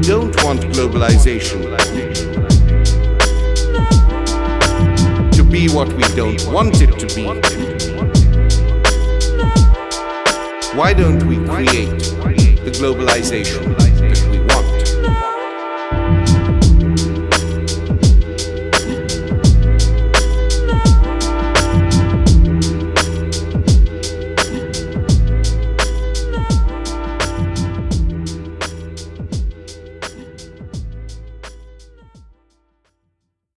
don't want globalization to be what we don't want it to be, why don't we create the globalization that we want?